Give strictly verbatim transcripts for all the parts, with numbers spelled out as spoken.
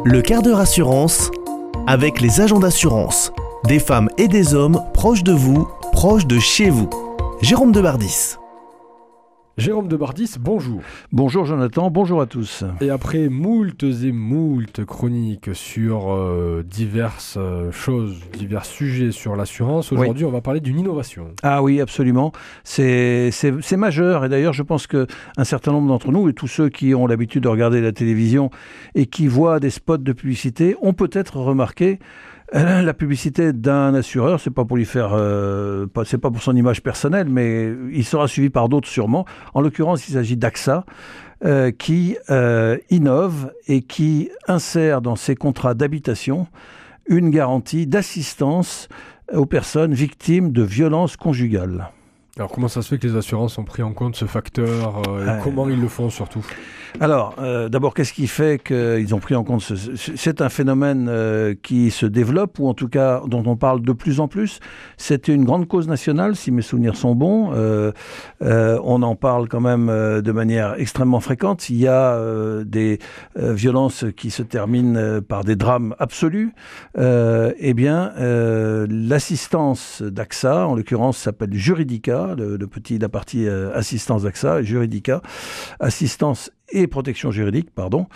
Le quart d'heure assurance avec les agents d'assurance. Des femmes et des hommes proches de vous, proches de chez vous. Jérôme Debardis. Jérôme Debardis, bonjour. Bonjour Jonathan, bonjour à tous. Et après moultes et moultes chroniques sur euh, diverses euh, choses, divers sujets sur l'assurance, aujourd'hui oui. on va parler d'une innovation. Ah oui, absolument. C'est, c'est, c'est majeur et d'ailleurs je pense qu'un certain nombre d'entre nous et tous ceux qui ont l'habitude de regarder la télévision et qui voient des spots de publicité ont peut-être remarqué la publicité d'un assureur, c'est pas pour lui faire, euh, pas, c'est pas pour son image personnelle, mais il sera suivi par d'autres sûrement. En l'occurrence, il s'agit d'A X A, euh, qui euh, innove et qui insère dans ses contrats d'habitation une garantie d'assistance aux personnes victimes de violences conjugales. Alors comment ça se fait que les assurances ont pris en compte ce facteur euh, et euh, comment ils le font surtout ? Alors, euh, d'abord, qu'est-ce qui fait qu'ils ont pris en compte ce... C'est un phénomène euh, qui se développe, ou en tout cas dont on parle de plus en plus. C'était une grande cause nationale, si mes souvenirs sont bons. Euh, euh, on en parle quand même euh, de manière extrêmement fréquente. Il y a euh, des euh, violences qui se terminent euh, par des drames absolus. Euh, eh bien, euh, l'assistance d'A X A, en l'occurrence, s'appelle Juridica, le, le petit, la partie euh, assistance d'A X A, Juridica, assistance et protection juridique, pardon,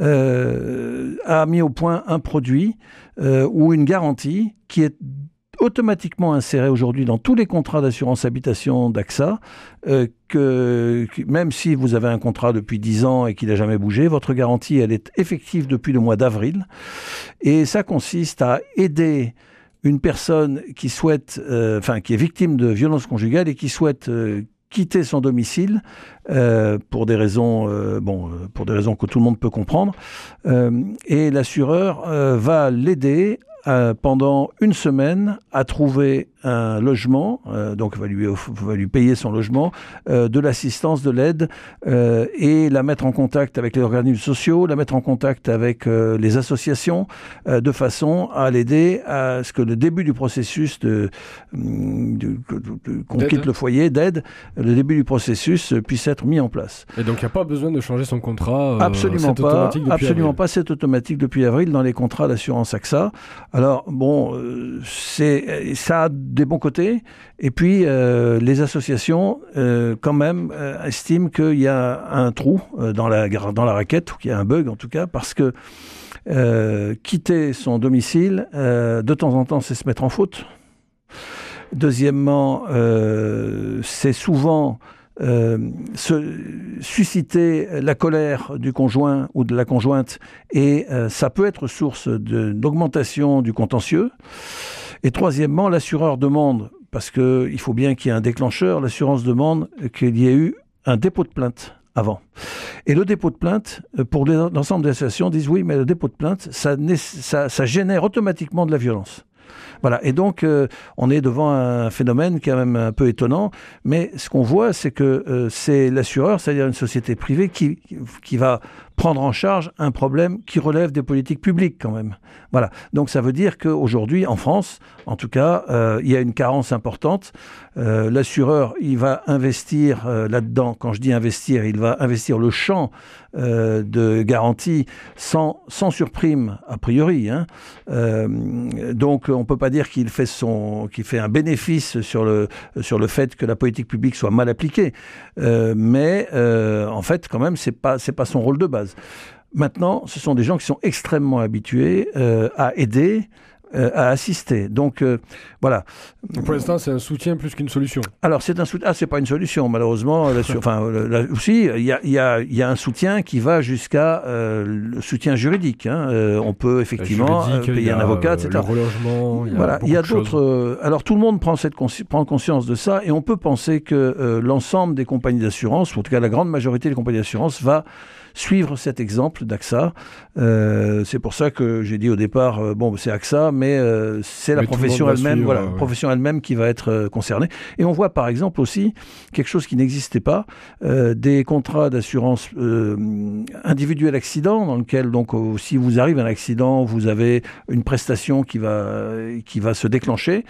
euh, a mis au point un produit euh, ou une garantie qui est automatiquement insérée aujourd'hui dans tous les contrats d'assurance habitation d'A X A, euh, que, que même si vous avez un contrat depuis dix ans et qu'il n'a jamais bougé, votre garantie, elle est effective depuis le mois d'avril. Et ça consiste à aider une personne qui souhaite, euh, enfin, qui est victime de violences conjugales et qui souhaite euh, quitter son domicile euh, pour des raisons, euh, bon, pour des raisons que tout le monde peut comprendre, euh, et l'assureur euh, va l'aider euh, pendant une semaine à trouver un logement, euh, donc va lui, va lui payer son logement, euh, de l'assistance, de l'aide, euh, et la mettre en contact avec les organismes sociaux, la mettre en contact avec euh, les associations, euh, de façon à l'aider à ce que le début du processus de, de, de, de qu'on d'aide. quitte le foyer d'aide, le début du processus puisse être mis en place. Et donc il n'y a pas besoin de changer son contrat euh, Absolument c'est pas, automatique depuis absolument avril. pas, c'est automatique depuis avril dans les contrats d'assurance A X A. Alors bon, euh, c'est, ça a des bons côtés, et puis euh, les associations euh, quand même euh, estiment qu'il y a un trou euh, dans la, dans la raquette, ou qu'il y a un bug en tout cas, parce que euh, quitter son domicile, euh, de temps en temps, c'est se mettre en faute. Deuxièmement, euh, c'est souvent euh, se, susciter la colère du conjoint ou de la conjointe, et euh, ça peut être source de, d'augmentation du contentieux. Et troisièmement, l'assureur demande, parce qu'il faut bien qu'il y ait un déclencheur, l'assurance demande qu'il y ait eu un dépôt de plainte avant. Et le dépôt de plainte, pour l'ensemble des associations, disent oui, mais le dépôt de plainte, ça, ça, ça génère automatiquement de la violence. Voilà, et donc euh, on est devant un phénomène qui est quand même un peu étonnant, mais ce qu'on voit, c'est que euh, c'est l'assureur, c'est-à-dire une société privée qui, qui va prendre en charge un problème qui relève des politiques publiques quand même. Voilà, donc ça veut dire qu'aujourd'hui, en France, en tout cas, euh, il y a une carence importante. Euh, l'assureur, il va investir euh, là-dedans. Quand je dis investir, il va investir le champ euh, de garantie sans, sans surprime, a priori. Hein. Euh, donc on ne peut pas dire qu'il fait, son, qu'il fait un bénéfice sur le, sur le fait que la politique publique soit mal appliquée. Euh, mais euh, en fait, quand même, ce n'est pas, c'est pas son rôle de base. Maintenant, ce sont des gens qui sont extrêmement habitués euh, à aider, euh, à assister. Donc, euh, voilà. Pour l'instant, c'est un soutien plus qu'une solution. Alors, c'est un soutien. Ah, c'est pas une solution, malheureusement. Là, enfin, là, aussi, il y a, y, a, y a un soutien qui va jusqu'à euh, le soutien juridique. Hein. Euh, on peut effectivement euh, payer un avocat, et cetera. Le relogement, il y a voilà, beaucoup il y a de d'autres. Euh, alors, tout le monde prend cette consci- prend conscience de ça, et on peut penser que euh, l'ensemble des compagnies d'assurance, ou en tout cas la grande majorité des compagnies d'assurance, va suivre cet exemple d'A X A. Euh, c'est pour ça que j'ai dit au départ, euh, bon, c'est A X A, mais euh, c'est la mais profession elle-même, suivre, voilà, euh, profession elle-même qui va être euh, concernée. Et on voit par exemple aussi quelque chose qui n'existait pas, euh, des contrats d'assurance euh, individuel accident, dans lequel donc euh, si vous arrive un accident, vous avez une prestation qui va qui va se déclencher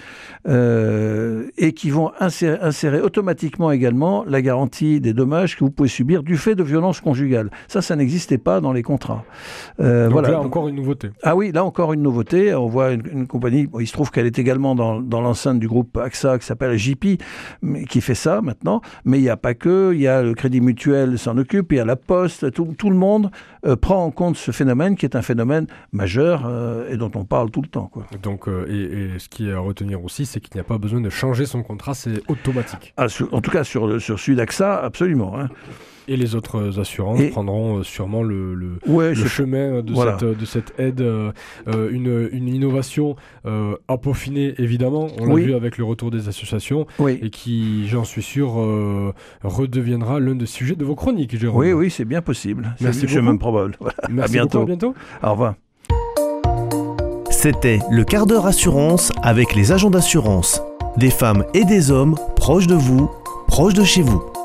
euh, et qui vont insérer, insérer automatiquement également la garantie des dommages que vous pouvez subir du fait de violences conjugales. Ça, Ça, ça n'existait pas dans les contrats. Euh, Donc voilà. là, Donc, encore une nouveauté. Ah oui, là encore une nouveauté. On voit une, une compagnie, bon, il se trouve qu'elle est également dans, dans l'enceinte du groupe A X A qui s'appelle J P, mais, qui fait ça maintenant. Mais il n'y a pas que, il y a le Crédit Mutuel s'en occupe, il y a la Poste, tout, tout le monde euh, prend en compte ce phénomène qui est un phénomène majeur euh, et dont on parle tout le temps, quoi. Donc, euh, et, et ce qui est à retenir aussi, c'est qu'il n'y a pas besoin de changer son contrat, c'est automatique. Ah, sur, en tout cas, sur, sur celui d'A X A, absolument. Hein. Et les autres assurances Et... prendront euh, sûrement le, le, ouais, le chemin de, voilà. cette, de cette aide. Euh, une, une innovation euh, à peaufiner, évidemment. On l'a oui. vu avec le retour des associations. Oui. Et qui, j'en suis sûr, euh, redeviendra l'un des sujets de vos chroniques, Jérôme. Oui, oui, c'est bien possible. Merci c'est même probable. Voilà. Merci à bientôt. beaucoup, à bientôt. Au revoir. C'était le quart d'heure assurance avec les agents d'assurance. Des femmes et des hommes proches de vous, proches de chez vous.